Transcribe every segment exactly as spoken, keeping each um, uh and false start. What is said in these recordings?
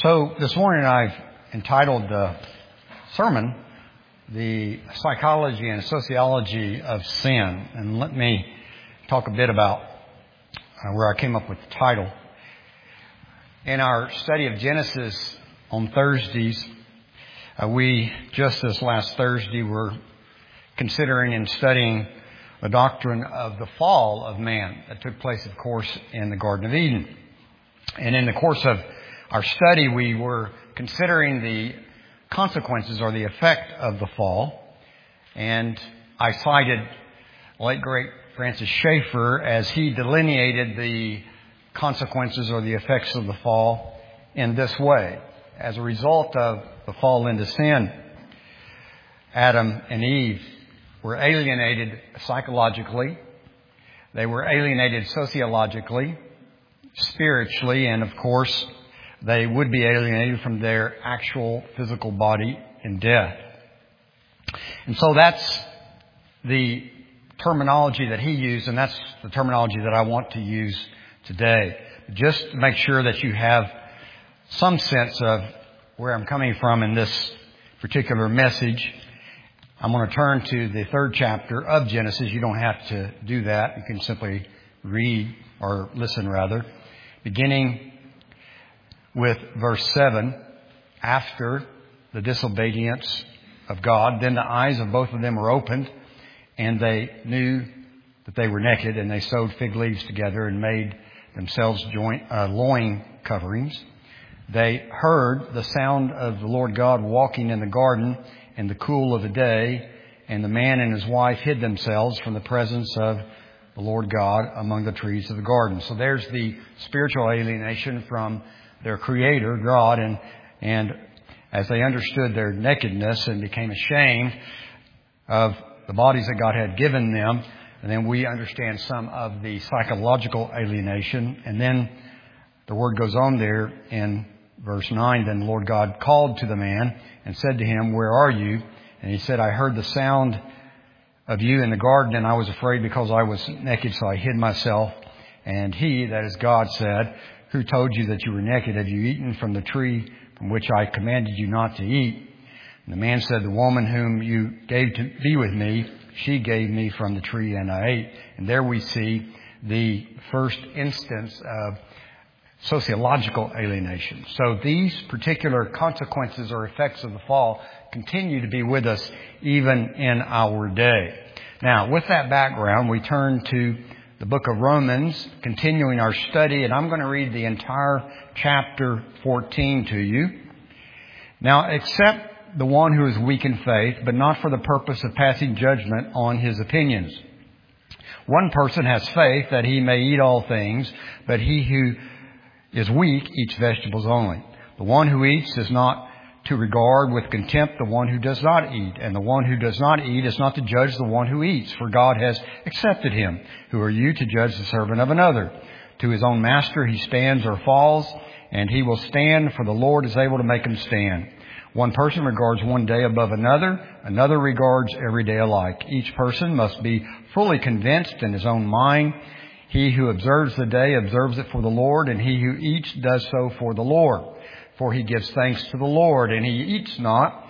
So this morning I've entitled the sermon, The Psychology and Sociology of Sin. And let me talk a bit about uh, where I came up with the title. In our study of Genesis on Thursdays, uh, we, just this last Thursday, were considering and studying the doctrine of the fall of man that took place, of course, in the Garden of Eden. And in the course of our study, we were considering the consequences or the effect of the fall. And I cited late great Francis Schaeffer as he delineated the consequences or the effects of the fall in this way. As a result of the fall into sin, Adam and Eve were alienated psychologically. They were alienated sociologically, spiritually, and of course, they would be alienated from their actual physical body in death. And so that's the terminology that he used, and that's the terminology that I want to use today. Just to make sure that you have some sense of where I'm coming from in this particular message, I'm going to turn to the third chapter of Genesis. You don't have to do that. You can simply read or listen rather. Beginning with verse seven, after the disobedience of God, then the eyes of both of them were opened, and they knew that they were naked, and they sewed fig leaves together and made themselves joint, uh, loin coverings. They heard the sound of the Lord God walking in the garden in the cool of the day, and the man and his wife hid themselves from the presence of the Lord God among the trees of the garden. So there's the spiritual alienation from their Creator, God, and and as they understood their nakedness and became ashamed of the bodies that God had given them, and then we understand some of the psychological alienation. And then the word goes on there in verse nine, then the Lord God called to the man and said to him, "Where are you?" And he said, "I heard the sound of you in the garden, and I was afraid because I was naked, so I hid myself." And he, that is God, said, "Who told you that you were naked? Have you eaten from the tree from which I commanded you not to eat?" And the man said, "The woman whom you gave to be with me, she gave me from the tree, and I ate." And there we see the first instance of sociological alienation. So these particular consequences or effects of the fall continue to be with us even in our day. Now, with that background, we turn to the book of Romans, continuing our study, and I'm going to read the entire chapter fourteen to you. Now, accept the one who is weak in faith, but not for the purpose of passing judgment on his opinions. One person has faith that he may eat all things, but he who is weak eats vegetables only. The one who eats is not to regard with contempt the one who does not eat, and the one who does not eat is not to judge the one who eats, for God has accepted him. Who are you to judge the servant of another? To his own master he stands or falls, and he will stand, for the Lord is able to make him stand. One person regards one day above another, another regards every day alike. Each person must be fully convinced in his own mind. He who observes the day observes it for the Lord, and he who eats does so for the Lord. For he gives thanks to the Lord, and he eats not.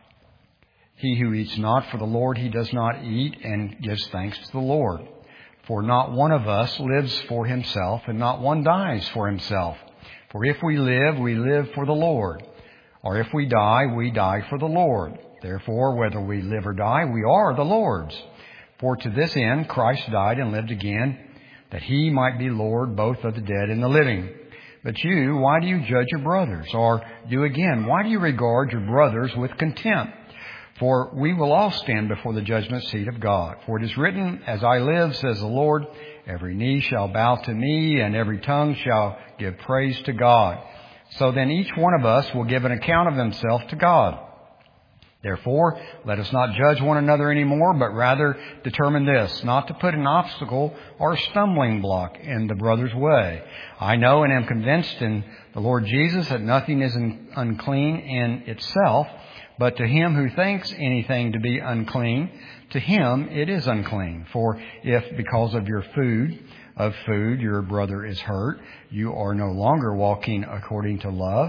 He who eats not for the Lord, he does not eat, and gives thanks to the Lord. For not one of us lives for himself, and not one dies for himself. For if we live, we live for the Lord. Or if we die, we die for the Lord. Therefore, whether we live or die, we are the Lord's. For to this end Christ died and lived again, that he might be Lord both of the dead and the living. But you, why do you judge your brothers? Or you again, why do you regard your brothers with contempt? For we will all stand before the judgment seat of God. For it is written, as I live, says the Lord, every knee shall bow to me, and every tongue shall give praise to God. So then each one of us will give an account of himself to God. Therefore, let us not judge one another anymore, but rather determine this, not to put an obstacle or a stumbling block in the brother's way. I know and am convinced in the Lord Jesus that nothing is unclean in itself, but to him who thinks anything to be unclean, to him it is unclean. For if because of your food, of food your brother is hurt, you are no longer walking according to love.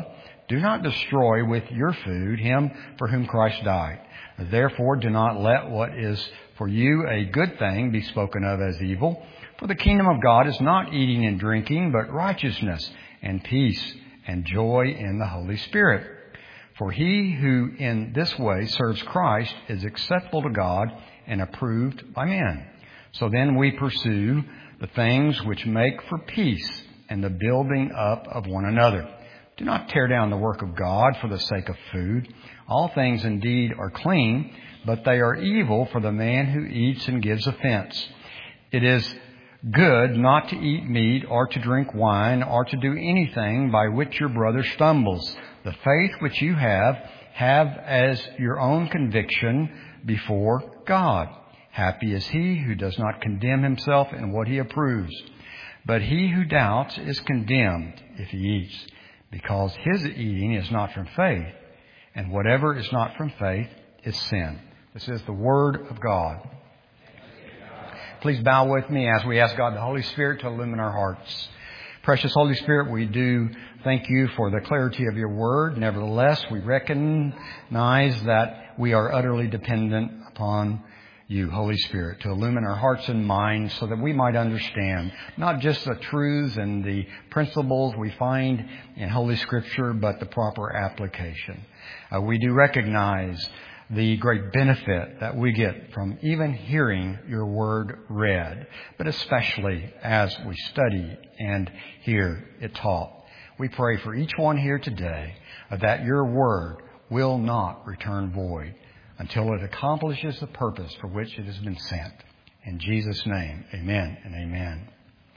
Do not destroy with your food him for whom Christ died. Therefore, do not let what is for you a good thing be spoken of as evil. For the kingdom of God is not eating and drinking, but righteousness and peace and joy in the Holy Spirit. For he who in this way serves Christ is acceptable to God and approved by men. So then we pursue the things which make for peace and the building up of one another. Do not tear down the work of God for the sake of food. All things indeed are clean, but they are evil for the man who eats and gives offense. It is good not to eat meat or to drink wine or to do anything by which your brother stumbles. The faith which you have, have as your own conviction before God. Happy is he who does not condemn himself in what he approves. But he who doubts is condemned if he eats, because his eating is not from faith, and whatever is not from faith is sin. This is the Word of God. Please bow with me as we ask God the Holy Spirit to illumine our hearts. Precious Holy Spirit, we do thank you for the clarity of your Word. Nevertheless, we recognize that we are utterly dependent upon you, Holy Spirit, to illumine our hearts and minds so that we might understand not just the truths and the principles we find in Holy Scripture, but the proper application. Uh, we do recognize the great benefit that we get from even hearing your word read, but especially as we study and hear it taught. We pray for each one here today uh, that your word will not return void until it accomplishes the purpose for which it has been sent. In Jesus' name, amen and amen.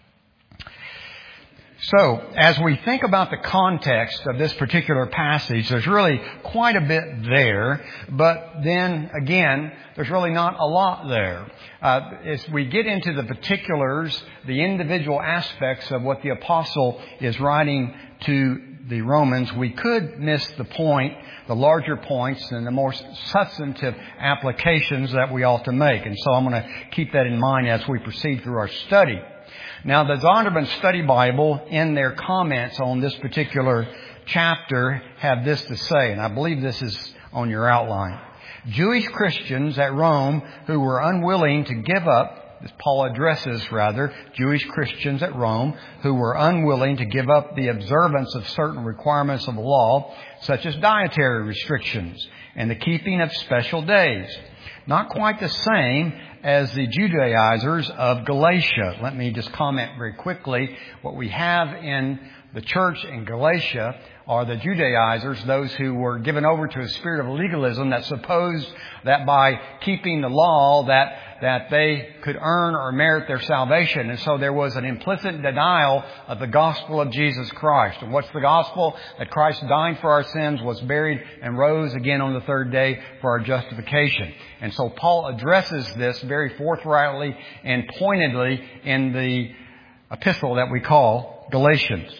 So, as we think about the context of this particular passage, there's really quite a bit there, but then again, there's really not a lot there. Uh, as we get into the particulars, the individual aspects of what the apostle is writing to the Romans, we could miss the point, the larger points and the more substantive applications that we ought to make. And so I'm going to keep that in mind as we proceed through our study. Now, the Zondervan Study Bible, in their comments on this particular chapter, have this to say, and I believe this is on your outline. Jewish Christians at Rome who were unwilling to give up, as Paul addresses rather, Jewish Christians at Rome who were unwilling to give up the observance of certain requirements of the law, such as dietary restrictions and the keeping of special days. Not quite the same as the Judaizers of Galatia. Let me just comment very quickly. What we have in the church in Galatia are the Judaizers, those who were given over to a spirit of legalism that supposed that by keeping the law that that they could earn or merit their salvation. And so there was an implicit denial of the gospel of Jesus Christ. And what's the gospel? That Christ died for our sins, was buried, and rose again on the third day for our justification. And so Paul addresses this very forthrightly and pointedly in the epistle that we call Galatians.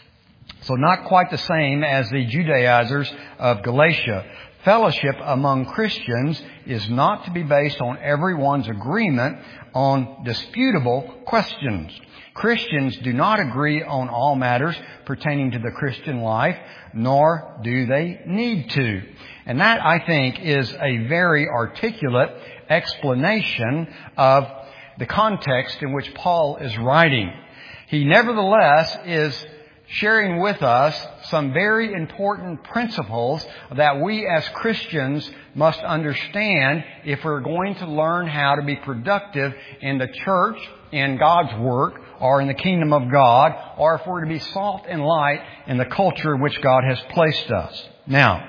So not quite the same as the Judaizers of Galatia. Fellowship among Christians is not to be based on everyone's agreement on disputable questions. Christians do not agree on all matters pertaining to the Christian life, nor do they need to. And that, I think, is a very articulate explanation of the context in which Paul is writing. He nevertheless is sharing with us some very important principles that we as Christians must understand if we're going to learn how to be productive in the church, in God's work, or in the kingdom of God, or if we're to be salt and light in the culture in which God has placed us. Now,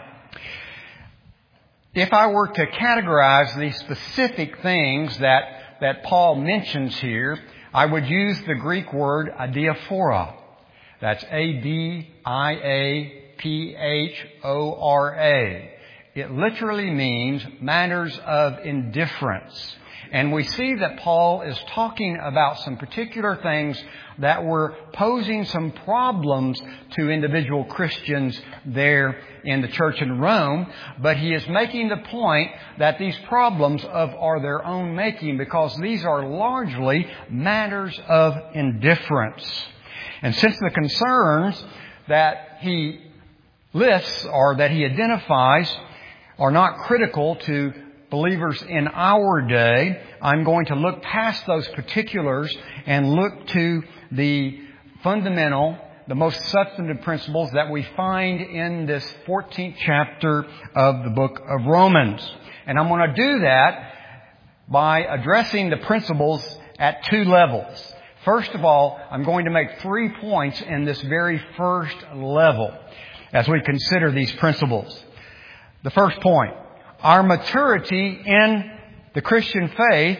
if I were to categorize the specific things that, that Paul mentions here, I would use the Greek word adiaphora. That's A D I A P H O R A. It literally means matters of indifference. And we see that Paul is talking about some particular things that were posing some problems to individual Christians there in the church in Rome. But he is making the point that these problems of are their own making because these are largely matters of indifference. And since the concerns that he lists or that he identifies are not critical to believers in our day. I'm going to look past those particulars and look to the fundamental, the most substantive principles that we find in this fourteenth chapter of the book of Romans. And I'm going to do that by addressing the principles at two levels. First of all, I'm going to make three points in this very first level as we consider these principles. The first point, our maturity in the Christian faith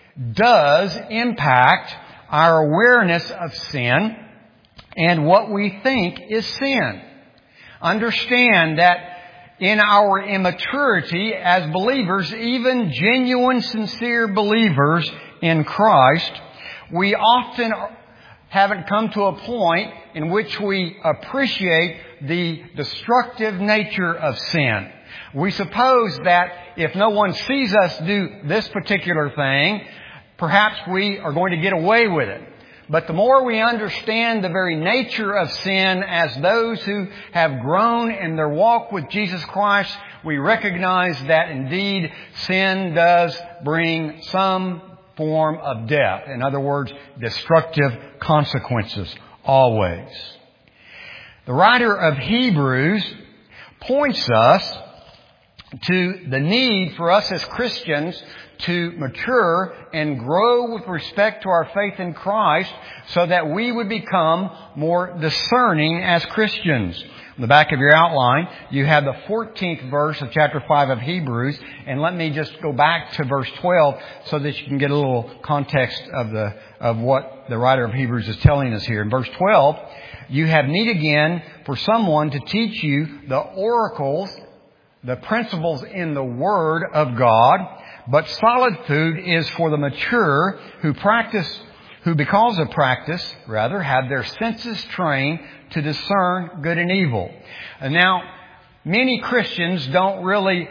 does impact our awareness of sin and what we think is sin. Understand that in our immaturity as believers, even genuine, sincere believers in Christ, we often haven't come to a point in which we appreciate the destructive nature of sin. We suppose that if no one sees us do this particular thing, perhaps we are going to get away with it. But the more we understand the very nature of sin as those who have grown in their walk with Jesus Christ, we recognize that indeed sin does bring some form of death. In other words, destructive consequences, always. The writer of Hebrews points us to the need for us as Christians to mature and grow with respect to our faith in Christ so that we would become more discerning as Christians. In the back of your outline, you have the fourteenth verse of chapter five of Hebrews. And let me just go back to verse twelve so that you can get a little context of the of what the writer of Hebrews is telling us here. In verse twelve, you have need again for someone to teach you the oracles, the principles in the Word of God. But solid food is for the mature who practice, who because of practice, rather, have their senses trained to discern good and evil. And now, many Christians don't really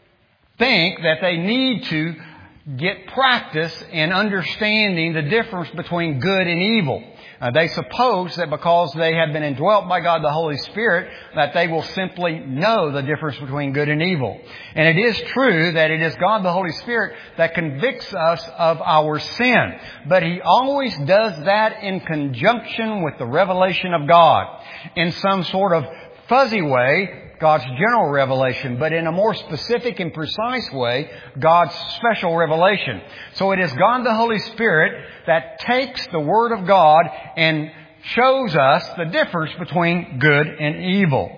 think that they need to get practice in understanding the difference between good and evil. Uh, they suppose that because they have been indwelt by God the Holy Spirit, that they will simply know the difference between good and evil. And it is true that it is God the Holy Spirit that convicts us of our sin. But He always does that in conjunction with the revelation of God. In some sort of fuzzy way, God's general revelation, but in a more specific and precise way, God's special revelation. So it is God the Holy Spirit that takes the Word of God and shows us the difference between good and evil.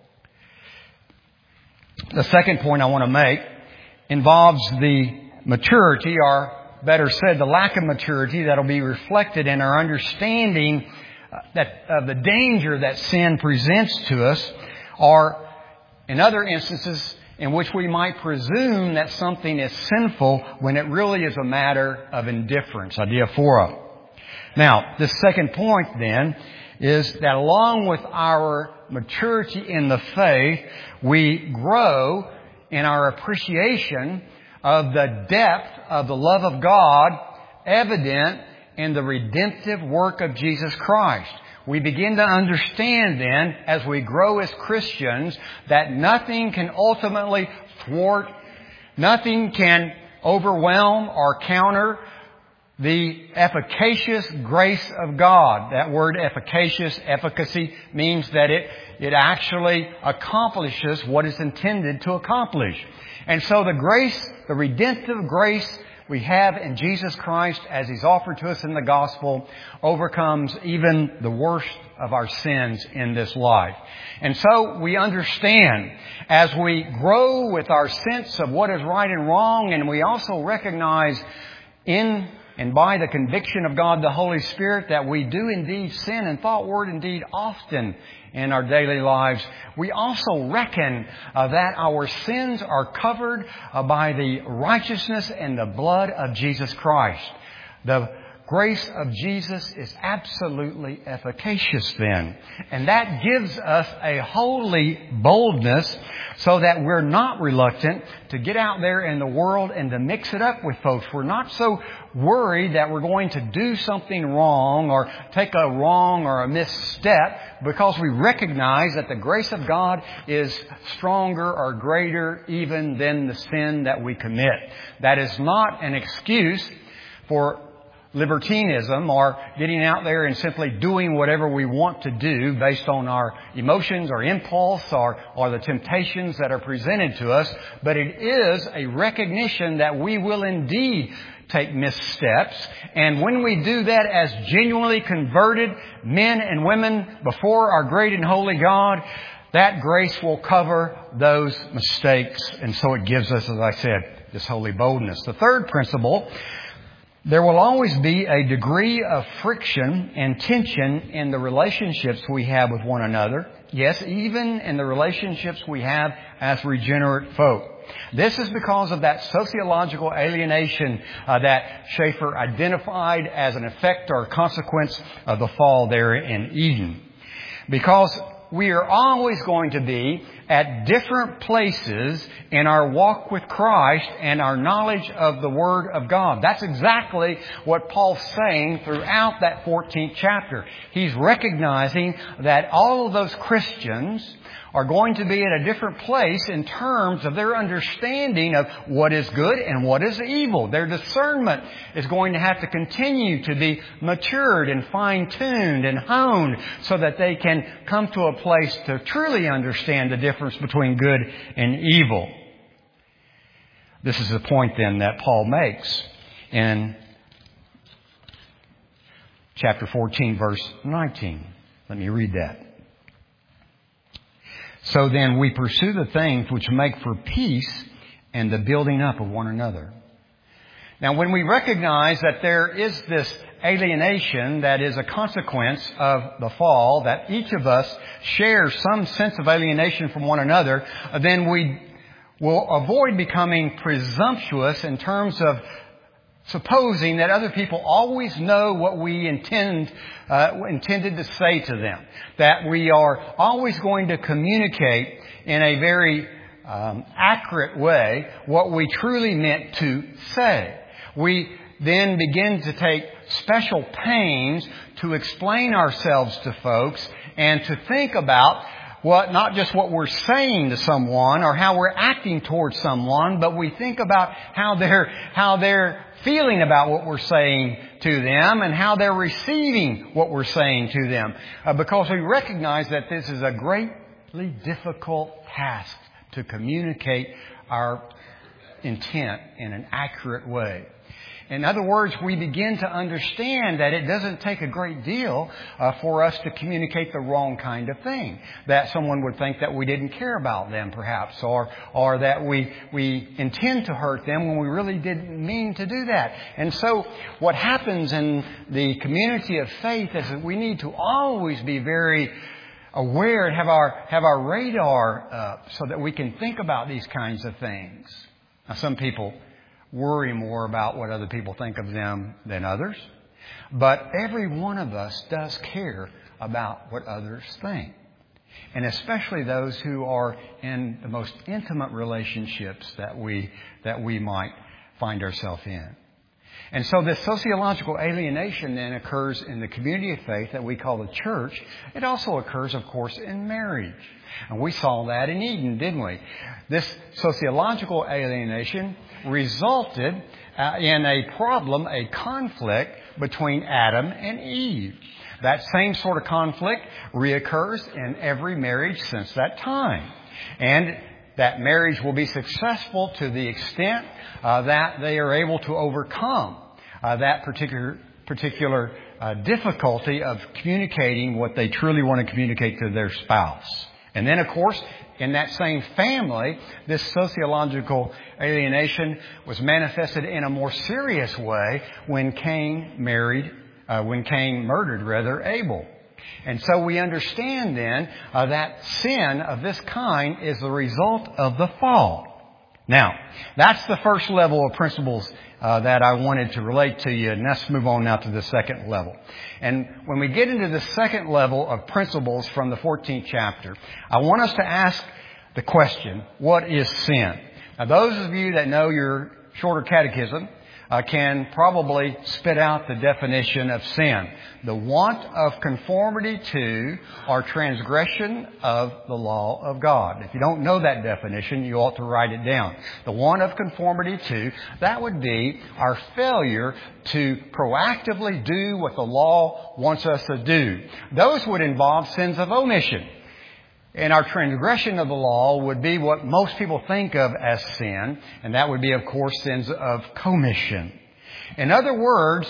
The second point I want to make involves the maturity, or better said, the lack of maturity that will be reflected in our understanding that of the danger that sin presents to us, or in other instances in which we might presume that something is sinful when it really is a matter of indifference, adiaphora. Now, the second point then is that along with our maturity in the faith, we grow in our appreciation of the depth of the love of God evident in the redemptive work of Jesus Christ. We begin to understand then, as we grow as Christians, that nothing can ultimately thwart, nothing can overwhelm or counter the efficacious grace of God. That word efficacious, efficacy, means that it, it actually accomplishes what it's intended to accomplish. And so the grace, the redemptive grace we have in Jesus Christ as He's offered to us in the gospel overcomes even the worst of our sins in this life. And so we understand as we grow with our sense of what is right and wrong, and we also recognize in and by the conviction of God the Holy Spirit that we do indeed sin in thought, word, and deed often in our daily lives. We also reckon uh, that our sins are covered uh, by the righteousness and the blood of Jesus Christ. The grace of Jesus is absolutely efficacious then. And that gives us a holy boldness so that we're not reluctant to get out there in the world and to mix it up with folks. We're not so worried that we're going to do something wrong or take a wrong or a misstep, because we recognize that the grace of God is stronger or greater even than the sin that we commit. That is not an excuse for libertinism or getting out there and simply doing whatever we want to do based on our emotions or impulse or, or the temptations that are presented to us. But it is a recognition that we will indeed take missteps. And when we do that as genuinely converted men and women before our great and holy God, that grace will cover those mistakes. And so it gives us, as I said, this holy boldness. The third principle: there will always be a degree of friction and tension in the relationships we have with one another. Yes, even in the relationships we have as regenerate folk. This is because of that sociological alienation uh, that Schaeffer identified as an effect or consequence of the fall there in Eden. Because we are always going to be at different places in our walk with Christ and our knowledge of the Word of God. That's exactly what Paul's saying throughout that fourteenth chapter. He's recognizing that all of those Christians are going to be at a different place in terms of their understanding of what is good and what is evil. Their discernment is going to have to continue to be matured and fine-tuned and honed so that they can come to a place to truly understand the difference between good and evil. This is the point then that Paul makes in chapter fourteen, verse nineteen. Let me read that. So then we pursue the things which make for peace and the building up of one another. Now, when we recognize that there is this alienation that is a consequence of the fall, that each of us shares some sense of alienation from one another, then we will avoid becoming presumptuous in terms of supposing that other people always know what we intend, uh, intended to say to them. That we are always going to communicate in a very um, accurate way what we truly meant to say. We then begin to take special pains to explain ourselves to folks and to think about what, not just what we're saying to someone or how we're acting towards someone, but we think about how they're, how they're feeling about what we're saying to them and how they're receiving what we're saying to them. Uh, because we recognize that this is a greatly difficult task to communicate our intent in an accurate way. In other words, we begin to understand that it doesn't take a great deal uh, for us to communicate the wrong kind of thing. That someone would think that we didn't care about them, perhaps, or or that we we intend to hurt them when we really didn't mean to do that. And so what happens in the community of faith is that we need to always be very aware and have our have our radar up so that we can think about these kinds of things. Now, some people worry more about what other people think of them than others. But every one of us does care about what others think. And especially those who are in the most intimate relationships that we that we might find ourselves in. And so this sociological alienation then occurs in the community of faith that we call the church. It also occurs, of course, in marriage. And we saw that in Eden, didn't we? This sociological alienation resulted uh, in a problem, a conflict between Adam and Eve. That same sort of conflict reoccurs in every marriage since that time. And that marriage will be successful to the extent uh, that they are able to overcome uh, that particular particular uh, difficulty of communicating what they truly want to communicate to their spouse. And then, of course, in that same family, this sociological alienation was manifested in a more serious way when Cain married, uh, when Cain murdered, rather, Abel. And so we understand then uh, that sin of this kind is the result of the fall. Now, that's the first level of principles uh, that I wanted to relate to you. And let's move on now to the second level. And when we get into the second level of principles from the fourteenth chapter, I want us to ask the question, what is sin? Now, those of you that know your shorter catechism uh, can probably spit out the definition of sin. The want of conformity to or transgression of the law of God. If you don't know that definition, you ought to write it down. The want of conformity to, that would be our failure to proactively do what the law wants us to do. Those would involve sins of omission. And our transgression of the law would be what most people think of as sin, and that would be, of course, sins of commission. In other words,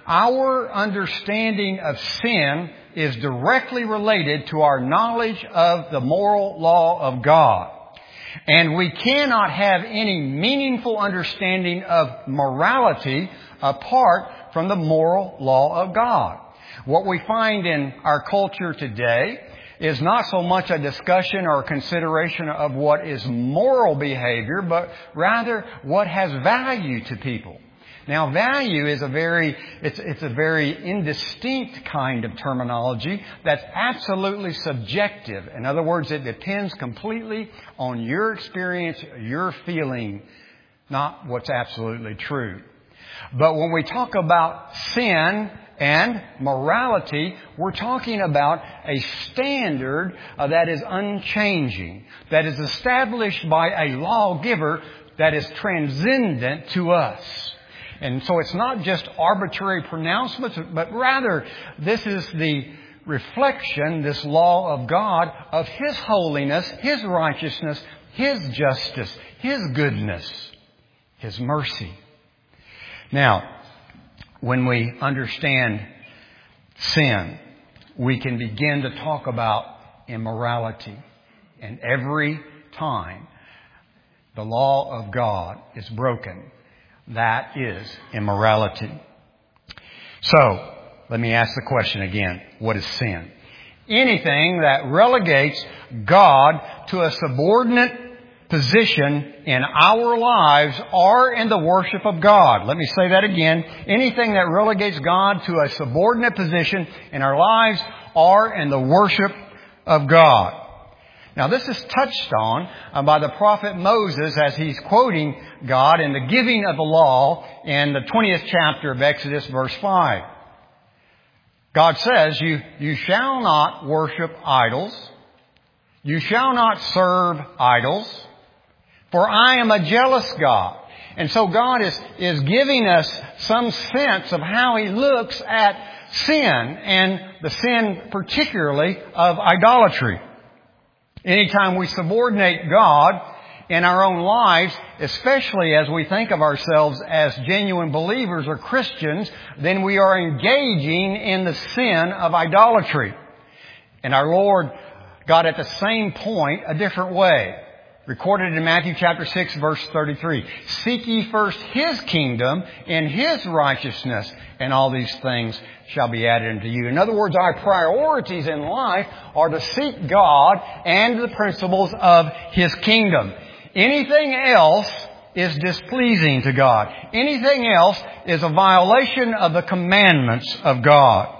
our understanding of sin is directly related to our knowledge of the moral law of God. And we cannot have any meaningful understanding of morality apart from the moral law of God. What we find in our culture today is not so much a discussion or a consideration of what is moral behavior, but rather what has value to people. Now, value is a very, it's, it's a very indistinct kind of terminology that's absolutely subjective. In other words, it depends completely on your experience, your feeling, not what's absolutely true. But when we talk about sin and morality, we're talking about a standard uh, that is unchanging, that is established by a lawgiver that is transcendent to us. And so it's not just arbitrary pronouncements, but rather this is the reflection, this law of God, of His holiness, His righteousness, His justice, His goodness, His mercy. Now, when we understand sin, we can begin to talk about immorality. And every time the law of God is broken, that is immorality. So, let me ask the question again. What is sin? Anything that relegates God to a subordinate position in our lives or in the worship of God. Let me say that again. Anything that relegates God to a subordinate position in our lives or in the worship of God. Now, this is touched on uh, by the prophet Moses as he's quoting God in the giving of the law in the twentieth chapter of Exodus, verse five. God says, you, you shall not worship idols. You shall not serve idols. For I am a jealous God. And so God is, is giving us some sense of how He looks at sin, and the sin particularly of idolatry. Anytime we subordinate God in our own lives, especially as we think of ourselves as genuine believers or Christians, then we are engaging in the sin of idolatry. And our Lord got at the same point a different way. Recorded in Matthew chapter six, verse thirty-three. Seek ye first His kingdom and His righteousness, and all these things shall be added unto you. In other words, our priorities in life are to seek God and the principles of His kingdom. Anything else is displeasing to God. Anything else is a violation of the commandments of God.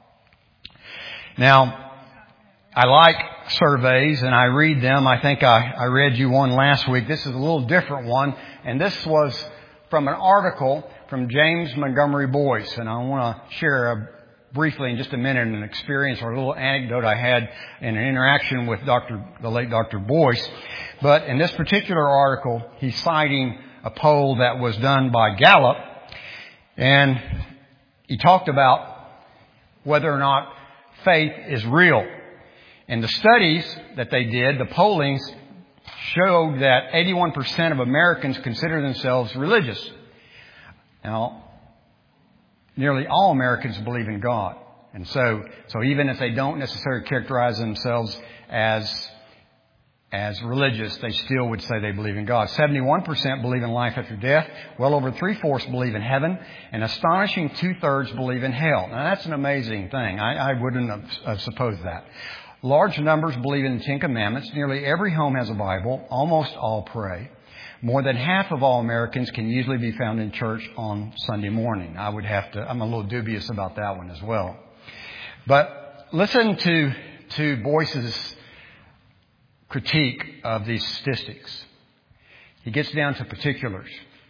Now, I like surveys and I read them. I think I, I read you one last week. This is a little different one. And this was from an article from James Montgomery Boyce. And I want to share a, briefly in just a minute an experience or a little anecdote I had in an interaction with Doctor the late Doctor Boyce. But in this particular article, he's citing a poll that was done by Gallup. And he talked about whether or not faith is real. And the studies that they did, the pollings, showed that eighty-one percent of Americans consider themselves religious. Now, nearly all Americans believe in God. And so, so even if they don't necessarily characterize themselves as, as religious, they still would say they believe in God. seventy-one percent believe in life after death. Well over three-fourths believe in heaven. An astonishing two-thirds believe in hell. Now, that's an amazing thing. I, I wouldn't have, have supposed that. Large numbers believe in the Ten Commandments. Nearly every home has a Bible. Almost all pray. More than half of all Americans can usually be found in church on Sunday morning. I would have to, I'm a little dubious about that one as well. But listen to, to Boyce's critique of these statistics. He gets down to particulars.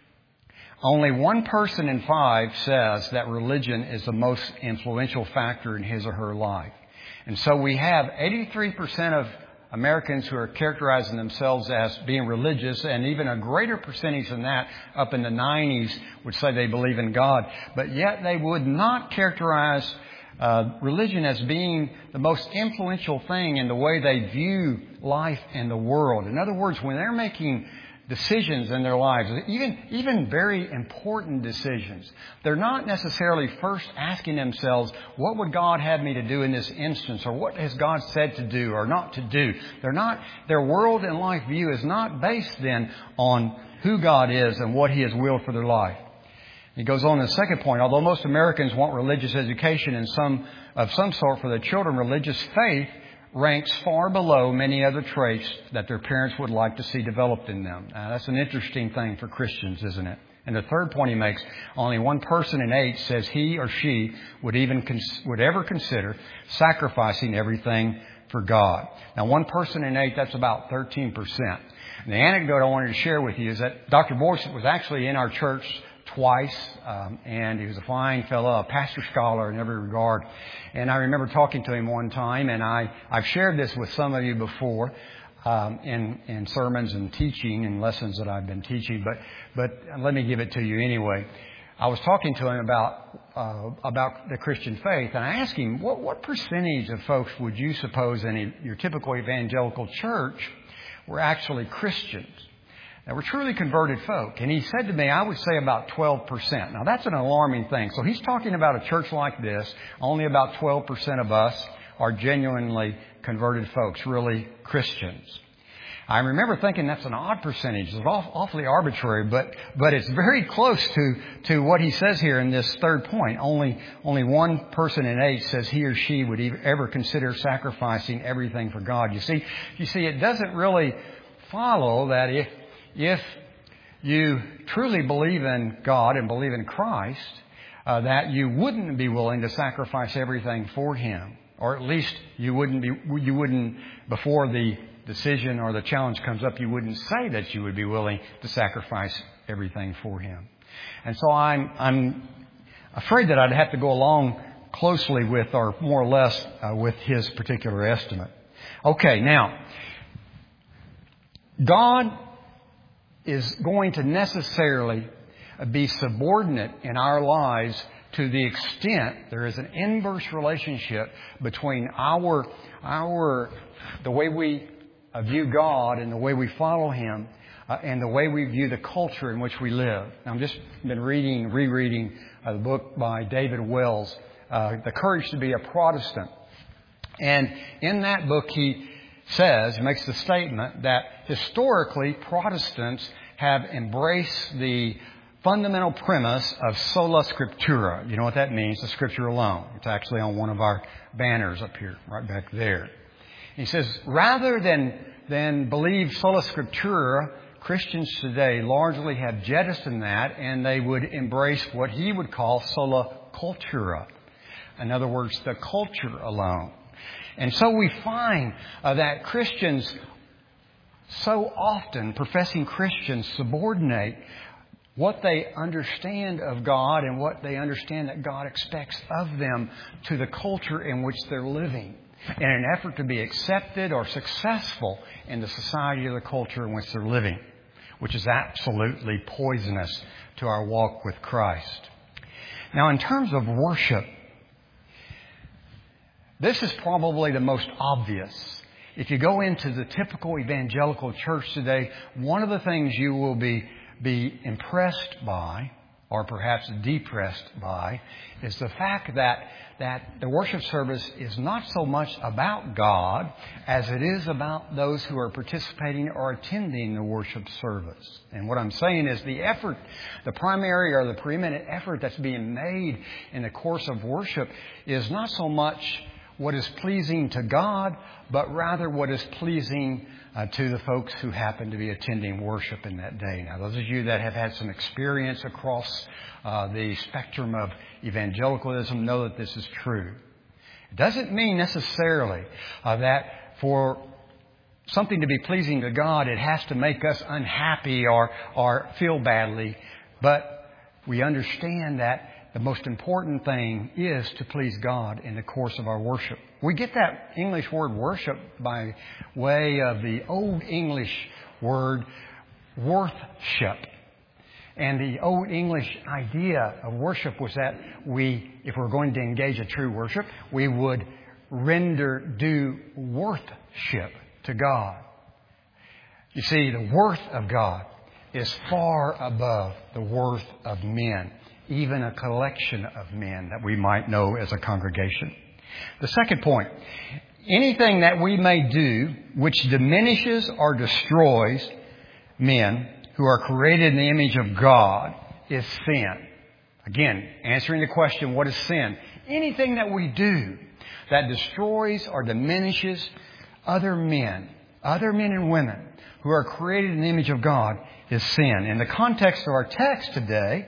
Only one person in five says that religion is the most influential factor in his or her life. And so we have eighty-three percent of Americans who are characterizing themselves as being religious, and even a greater percentage than that, up in the nineties, would say they believe in God. But yet they would not characterize uh, religion as being the most influential thing in the way they view life and the world. In other words, when they're making decisions in their lives, even even very important decisions, they're not necessarily first asking themselves, what would God have me to do in this instance, or what has God said to do or not to do. They're not, their world and life view is not based then on who God is and what He has willed for their life. He goes on in the second point, although most Americans want religious education in some of some sort for their children, religious faith ranks far below many other traits that their parents would like to see developed in them. Now, that's an interesting thing for Christians, isn't it? And the third point he makes, only one person in eight says he or she would even cons- would ever consider sacrificing everything for God. Now, one person in eight, that's about thirteen percent. And the anecdote I wanted to share with you is that Doctor Boyce was actually in our church twice, um, and he was a fine fellow, a pastor scholar in every regard. And I remember talking to him one time, and I, I've shared this with some of you before um, in, in sermons and teaching and lessons that I've been teaching, but but let me give it to you anyway. I was talking to him about uh, about the Christian faith, and I asked him, what, what percentage of folks would you suppose in a, your typical evangelical church were actually Christians? Now, we're truly converted folk. And he said to me, I would say about twelve percent. Now, that's an alarming thing. So he's talking about a church like this. Only about twelve percent of us are genuinely converted folks, really Christians. I remember thinking that's an odd percentage. It's awfully arbitrary, but but it's very close to, to what he says here in this third point. Only only one person in eight says he or she would ever consider sacrificing everything for God. You see, you see, it doesn't really follow that if If you truly believe in God and believe in Christ, uh, that you wouldn't be willing to sacrifice everything for Him, or at least you wouldn't be, you wouldn't, before the decision or the challenge comes up, you wouldn't say that you would be willing to sacrifice everything for Him. And so I'm, I'm afraid that I'd have to go along closely with, or more or less, uh, with his particular estimate. Okay, now, God is going to necessarily be subordinate in our lives to the extent there is an inverse relationship between our, our, the way we view God and the way we follow Him uh, and the way we view the culture in which we live. Now, I've just been reading, rereading a book by David Wells, uh, The Courage to be a Protestant. And in that book, he says, makes the statement that historically Protestants have embraced the fundamental premise of sola scriptura. You know what that means? The Scripture alone. It's actually on one of our banners up here, right back there. He says, rather than, than believe sola scriptura, Christians today largely have jettisoned that, and they would embrace what he would call sola cultura. In other words, the culture alone. And so we find uh, that Christians, so often professing Christians, subordinate what they understand of God and what they understand that God expects of them to the culture in which they're living, in an effort to be accepted or successful in the society or the culture in which they're living, which is absolutely poisonous to our walk with Christ. Now, in terms of worship, this is probably the most obvious. If you go into the typical evangelical church today, one of the things you will be, be impressed by, or perhaps depressed by, is the fact that, that the worship service is not so much about God as it is about those who are participating or attending the worship service. And what I'm saying is the effort, the primary or the preeminent effort that's being made in the course of worship is not so much what is pleasing to God, but rather what is pleasing uh, to the folks who happen to be attending worship in that day. Now, those of you that have had some experience across uh, the spectrum of evangelicalism know that this is true. It doesn't mean necessarily uh, that for something to be pleasing to God, it has to make us unhappy or, or feel badly. But we understand that the most important thing is to please God in the course of our worship. We get that English word worship by way of the Old English word worthship. And the Old English idea of worship was that we, if we're going to engage a true worship, we would render due worthship to God. You see, the worth of God is far above the worth of men, even a collection of men that we might know as a congregation. The second point, anything that we may do which diminishes or destroys men who are created in the image of God is sin. Again, answering the question, what is sin? Anything that we do that destroys or diminishes other men, other men and women who are created in the image of God is sin. In the context of our text today,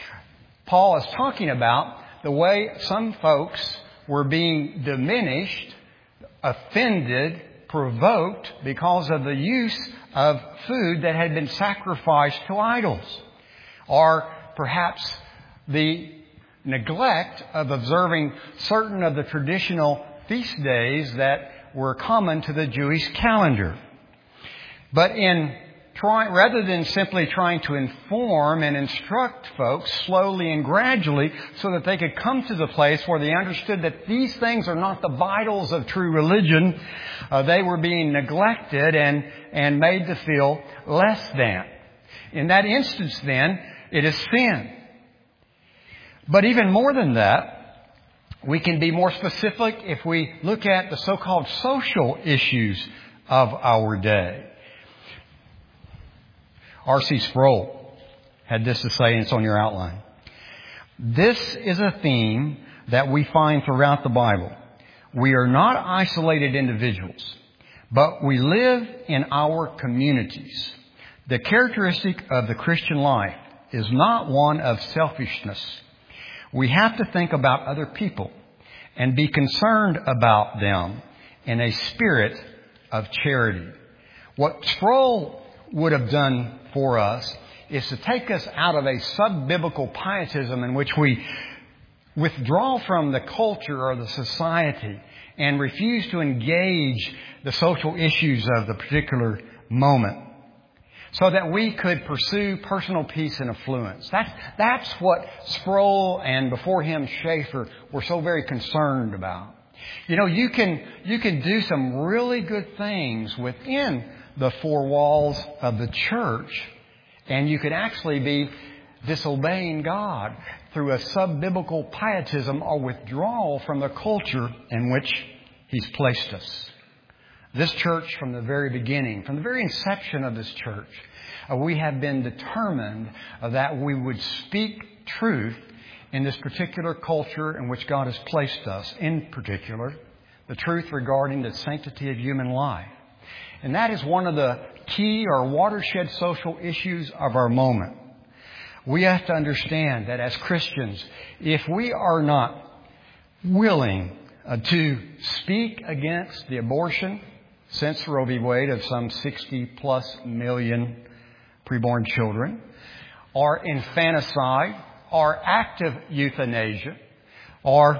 Paul is talking about the way some folks were being diminished, offended, provoked because of the use of food that had been sacrificed to idols. Or perhaps the neglect of observing certain of the traditional feast days that were common to the Jewish calendar. But in trying, rather than simply trying to inform and instruct folks slowly and gradually so that they could come to the place where they understood that these things are not the vitals of true religion, uh, they were being neglected and, and made to feel less than. In that instance, then, it is sin. But even more than that, we can be more specific if we look at the so-called social issues of our day. R C Sproul had this to say, and it's on your outline. This is a theme that we find throughout the Bible. We are not isolated individuals, but we live in our communities. The characteristic of the Christian life is not one of selfishness. We have to think about other people and be concerned about them in a spirit of charity. What Sproul would have done for us is to take us out of a sub-biblical pietism in which we withdraw from the culture or the society and refuse to engage the social issues of the particular moment, so that we could pursue personal peace and affluence. That's, that's what Sproul and before him Schaeffer were so very concerned about. You know, you can, you can do some really good things within the four walls of the church, and you could actually be disobeying God through a sub-biblical pietism or withdrawal from the culture in which He's placed us. This church, from the very beginning, from the very inception of this church, uh, we have been determined uh, that we would speak truth in this particular culture in which God has placed us, in particular, the truth regarding the sanctity of human life. And that is one of the key or watershed social issues of our moment. We have to understand that as Christians, if we are not willing uh, to speak against the abortion since Roe v. Wade of some sixty plus million preborn children, or infanticide, or active euthanasia, or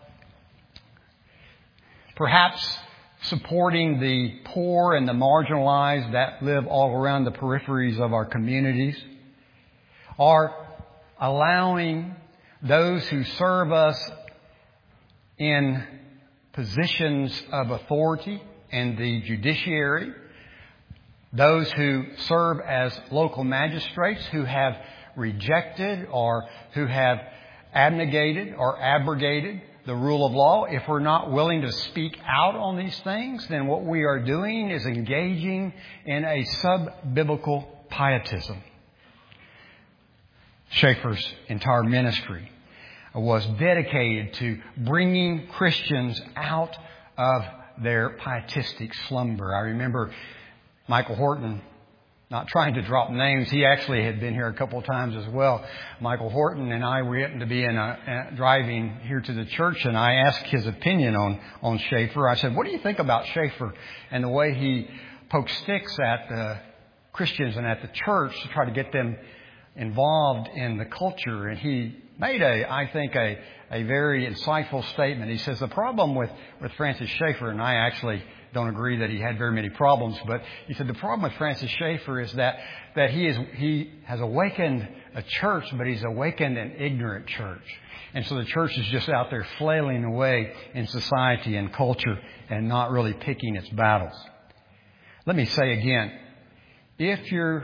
perhaps supporting the poor and the marginalized that live all around the peripheries of our communities, or allowing those who serve us in positions of authority in the judiciary, those who serve as local magistrates who have rejected or who have abnegated or abrogated the rule of law. If we're not willing to speak out on these things, then what we are doing is engaging in a sub-biblical pietism. Schaeffer's entire ministry was dedicated to bringing Christians out of their pietistic slumber. I remember Michael Horton, not trying to drop names, he actually had been here a couple of times as well. Michael Horton and I were happened to be in a, a, driving here to the church, and I asked his opinion on, on Schaeffer. I said, what do you think about Schaeffer and the way he pokes sticks at the Christians and at the church to try to get them involved in the culture? And he made a, I think, a, a very insightful statement. He says the problem with, with Francis Schaeffer, and I actually don't agree that he had very many problems, but he said the problem with Francis Schaeffer is that, that he is, he has awakened a church, but he's awakened an ignorant church. And so the church is just out there flailing away in society and culture and not really picking its battles. Let me say again, if you're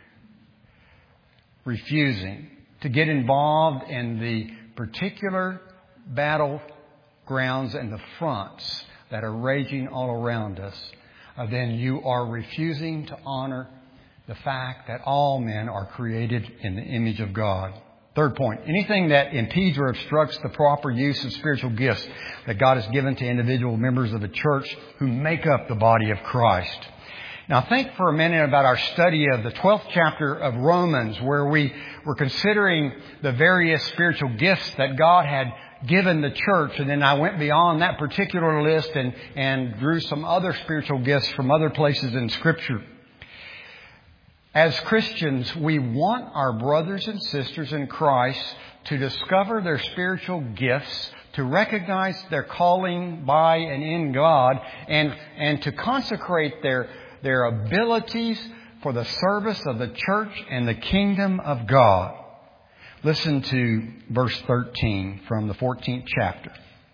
refusing to get involved in the particular battlegrounds and the fronts that are raging all around us, uh, then you are refusing to honor the fact that all men are created in the image of God. Third point, anything that impedes or obstructs the proper use of spiritual gifts that God has given to individual members of the church who make up the body of Christ. Now think for a minute about our study of the twelfth chapter of Romans, where we were considering the various spiritual gifts that God had given the church. And then I went beyond that particular list and, and drew some other spiritual gifts from other places in Scripture. As Christians, we want our brothers and sisters in Christ to discover their spiritual gifts, to recognize their calling by and in God, and, and to consecrate their their abilities for the service of the church and the kingdom of God. Listen to verse thirteen from the fourteenth chapter.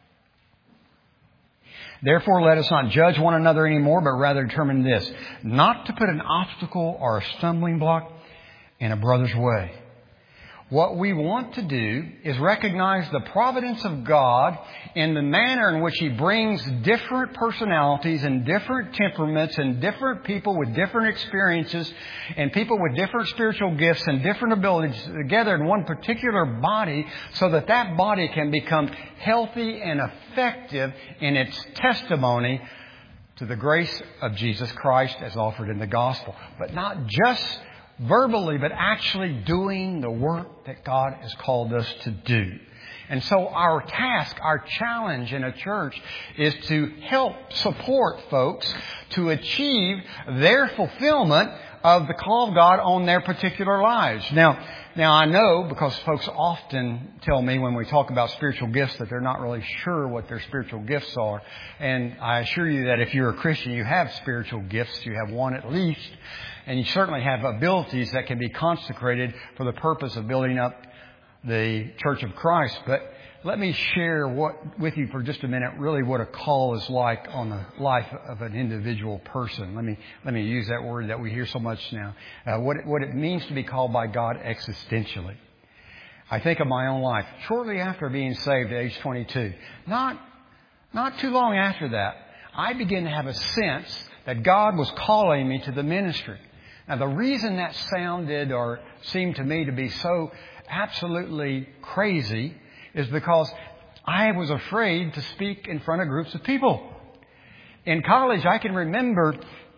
Therefore, let us not judge one another anymore, but rather determine this, not to put an obstacle or a stumbling block in a brother's way. What we want to do is recognize the providence of God in the manner in which He brings different personalities and different temperaments and different people with different experiences and people with different spiritual gifts and different abilities together in one particular body so that that body can become healthy and effective in its testimony to the grace of Jesus Christ as offered in the gospel. But not just verbally, but actually doing the work that God has called us to do. And so our task, our challenge in a church is to help support folks to achieve their fulfillment of the call of God on their particular lives. Now, now I know because folks often tell me when we talk about spiritual gifts that they're not really sure what their spiritual gifts are. And I assure you that if you're a Christian, you have spiritual gifts. You have one at least. And you certainly have abilities that can be consecrated for the purpose of building up the Church of Christ. But let me share what, with you for just a minute really what a call is like on the life of an individual person. Let me let me use that word that we hear so much now. Uh, what, it, what it means to be called by God existentially. I think of my own life. Shortly after being saved at age twenty-two, not, not too long after that, I began to have a sense that God was calling me to the ministry. Now, the reason that sounded or seemed to me to be so absolutely crazy is because I was afraid to speak in front of groups of people. In college, I can remember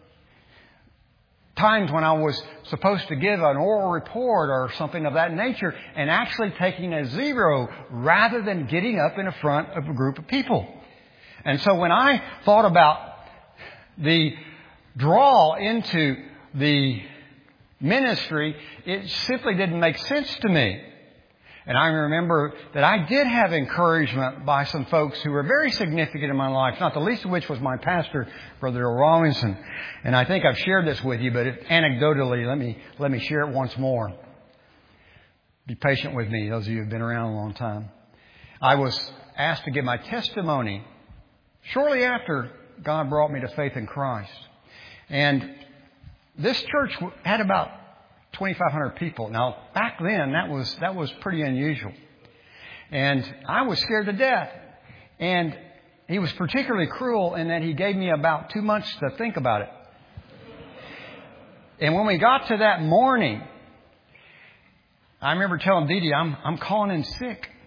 times when I was supposed to give an oral report or something of that nature and actually taking a zero rather than getting up in front of a group of people. And so when I thought about the draw into the ministry, it simply didn't make sense to me. And I remember that I did have encouragement by some folks who were very significant in my life, not the least of which was my pastor, Brother Earl Robinson. And I think I've shared this with you, but if, anecdotally, let me let me share it once more. Be patient with me, those of you who have been around a long time. I was asked to give my testimony shortly after God brought me to faith in Christ. And this church had about twenty-five hundred people. Now, back then, that was that was pretty unusual. And I was scared to death. And He was particularly cruel in that He gave me about two months to think about it. And when we got to that morning, I remember telling Dee Dee, I'm, I'm calling in sick.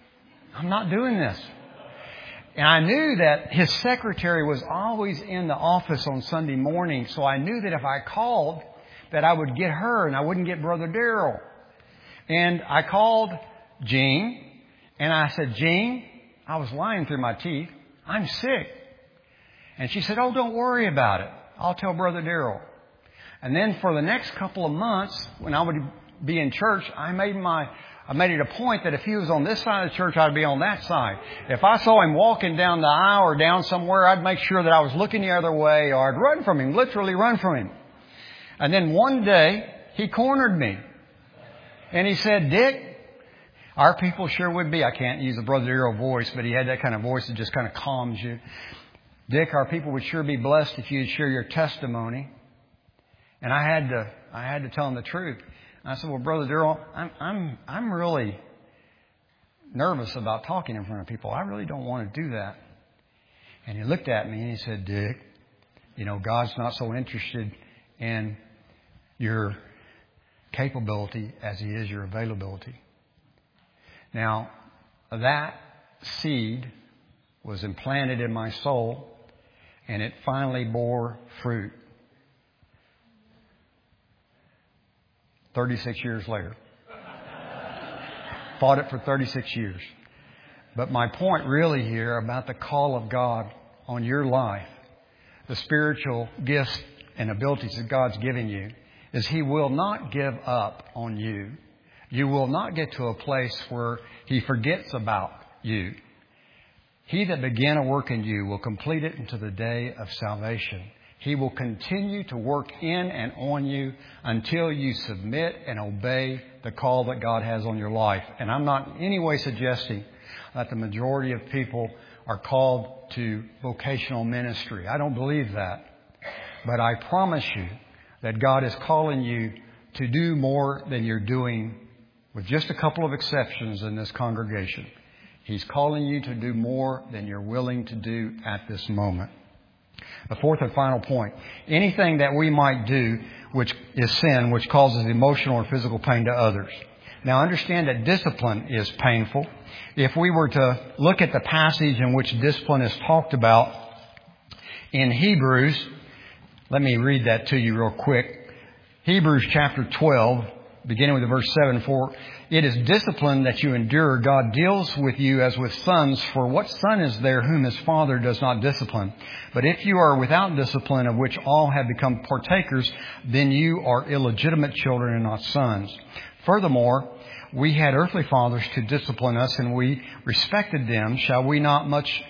I'm not doing this. And I knew that his secretary was always in the office on Sunday morning, so I knew that if I called, that I would get her and I wouldn't get Brother Darrell. And I called Jean, and I said, Jean, I was lying through my teeth. I'm sick. And she said, oh, don't worry about it. I'll tell Brother Darrell. And then for the next couple of months, when I would be in church, I made my I made it a point that if he was on this side of the church, I'd be on that side. If I saw him walking down the aisle or down somewhere, I'd make sure that I was looking the other way, or I'd run from him, literally run from him. And then one day, he cornered me. And he said, Dick, our people sure would be. I can't use a Brother Darrell voice, but he had that kind of voice that just kind of calms you. Dick, our people would sure be blessed if you'd share your testimony. And I had to, I had to tell him the truth. And I said, well, Brother Darrell, I'm, I'm, I'm really nervous about talking in front of people. I really don't want to do that. And he looked at me and he said, Dick, you know, God's not so interested in your capability as He is your availability. Now, that seed was implanted in my soul, and it finally bore fruit. thirty-six years later. Fought it for thirty-six years. But my point really here about the call of God on your life, the spiritual gifts and abilities that God's given you, is He will not give up on you. You will not get to a place where He forgets about you. He that began a work in you will complete it unto the day of salvation. He will continue to work in and on you until you submit and obey the call that God has on your life. And I'm not in any way suggesting that the majority of people are called to vocational ministry. I don't believe that. But I promise you that God is calling you to do more than you're doing, with just a couple of exceptions in this congregation. He's calling you to do more than you're willing to do at this moment. The fourth and final point. Anything that we might do which is sin, which causes emotional or physical pain to others. Now understand that discipline is painful. If we were to look at the passage in which discipline is talked about in Hebrews, let me read that to you real quick. Hebrews chapter twelve, beginning with verse seven, for it is discipline that you endure. God deals with you as with sons. For what son is there whom his father does not discipline? But if you are without discipline, of which all have become partakers, then you are illegitimate children and not sons. Furthermore, we had earthly fathers to discipline us, and we respected them. Shall we not much,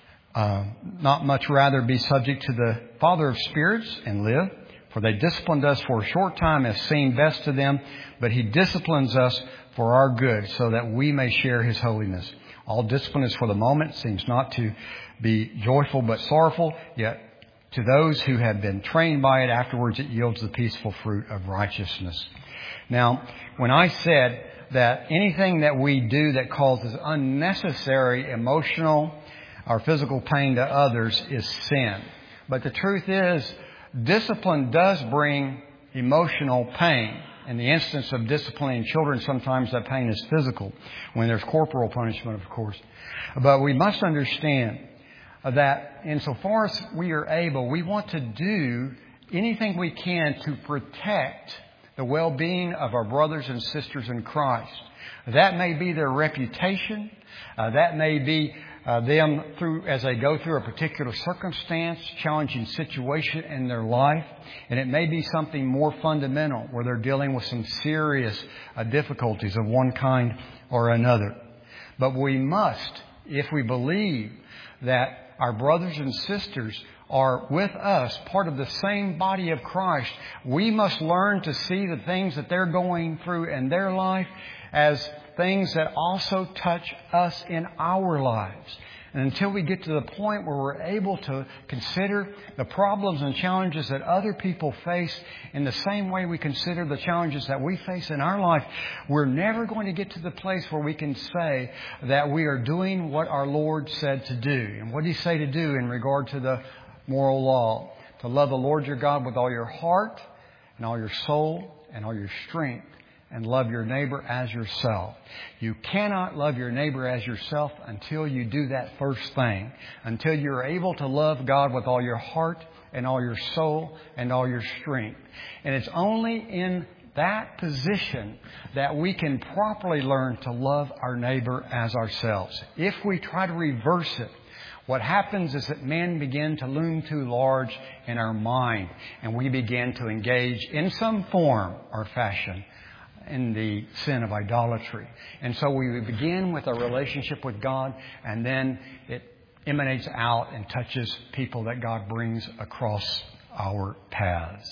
uh, not much rather be subject to the Father of spirits and live? For they disciplined us for a short time as seemed best to them, but He disciplines us for our good, so that we may share His holiness. All discipline is for the moment, seems not to be joyful but sorrowful, yet to those who have been trained by it, afterwards it yields the peaceful fruit of righteousness. Now, when I said that anything that we do that causes unnecessary emotional or physical pain to others is sin. But the truth is, discipline does bring emotional pain. In the instance of disciplining children, sometimes that pain is physical, when there's corporal punishment, of course. But we must understand that insofar as we are able, we want to do anything we can to protect the well-being of our brothers and sisters in Christ. That may be their reputation. Uh, that may be Uh, them through as they go through a particular circumstance, challenging situation in their life. And it may be something more fundamental where they're dealing with some serious uh, difficulties of one kind or another. But we must, if we believe that our brothers and sisters are with us, part of the same body of Christ, we must learn to see the things that they're going through in their life as things that also touch us in our lives. And until we get to the point where we're able to consider the problems and challenges that other people face in the same way we consider the challenges that we face in our life, we're never going to get to the place where we can say that we are doing what our Lord said to do. And what did He say to do in regard to the moral law? To love the Lord your God with all your heart and all your soul and all your strength and love your neighbor as yourself. You cannot love your neighbor as yourself until you do that first thing, until you're able to love God with all your heart and all your soul and all your strength. And it's only in that position that we can properly learn to love our neighbor as ourselves. If we try to reverse it, what happens is that men begin to loom too large in our mind, and we begin to engage in some form or fashion in the sin of idolatry. And so we begin with a relationship with God, and then it emanates out and touches people that God brings across our paths.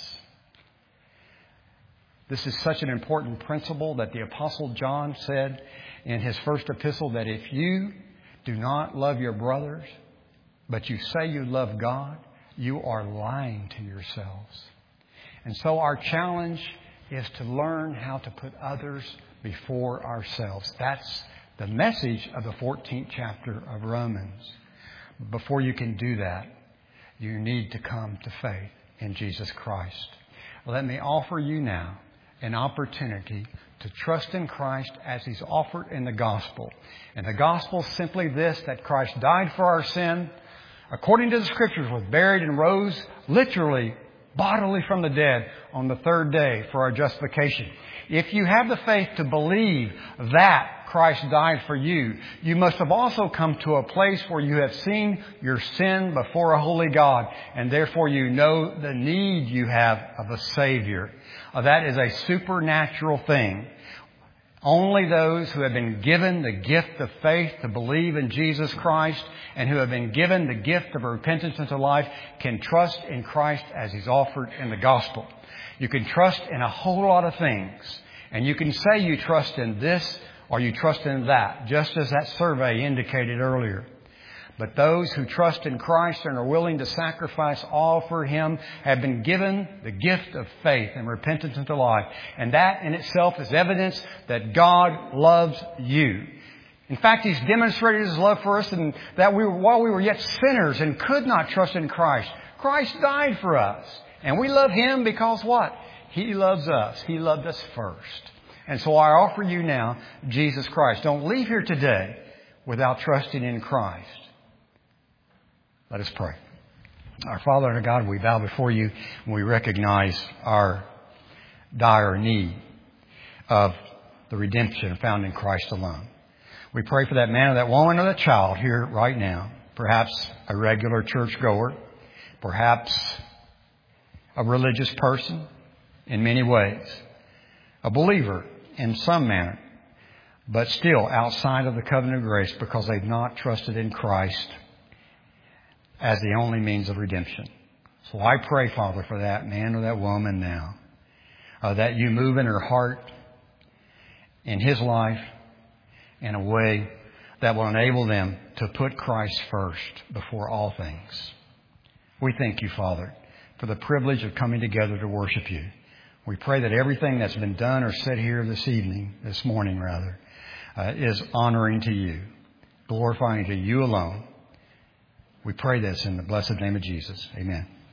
This is such an important principle that the Apostle John said in his first epistle, that if you do not love your brothers, but you say you love God, you are lying to yourselves. And so our challenge is to learn how to put others before ourselves. That's the message of the fourteenth chapter of Romans. Before you can do that, you need to come to faith in Jesus Christ. Let me offer you now an opportunity to trust in Christ as He's offered in the gospel. And the gospel is simply this, that Christ died for our sin, according to the Scriptures, was buried and rose literally, bodily from the dead on the third day for our justification. If you have the faith to believe that Christ died for you, you must have also come to a place where you have seen your sin before a holy God, and therefore you know the need you have of a Savior. Uh, that is a supernatural thing. Only those who have been given the gift of faith to believe in Jesus Christ and who have been given the gift of repentance into life can trust in Christ as He's offered in the gospel. You can trust in a whole lot of things. And you can say you trust in this or you trust in that, just as that survey indicated earlier. But those who trust in Christ and are willing to sacrifice all for Him have been given the gift of faith and repentance into life. And that in itself is evidence that God loves you. In fact, He's demonstrated His love for us, and that we, while we were yet sinners and could not trust in Christ, Christ died for us. And we love Him because what? He loves us. He loved us first. And so I offer you now Jesus Christ. Don't leave here today without trusting in Christ. Let us pray. Our Father and our God, we bow before You and we recognize our dire need of the redemption found in Christ alone. We pray for that man or that woman or that child here right now. Perhaps a regular churchgoer. Perhaps a religious person in many ways. A believer in some manner. But still outside of the covenant of grace because they've not trusted in Christ as the only means of redemption. So I pray, Father, for that man or that woman now, uh, that You move in her heart, in his life, in a way that will enable them to put Christ first before all things. We thank You, Father, for the privilege of coming together to worship You. We pray that everything that's been done or said here this evening, this morning rather, uh, is honoring to You, glorifying to You alone. We pray this in the blessed name of Jesus. Amen.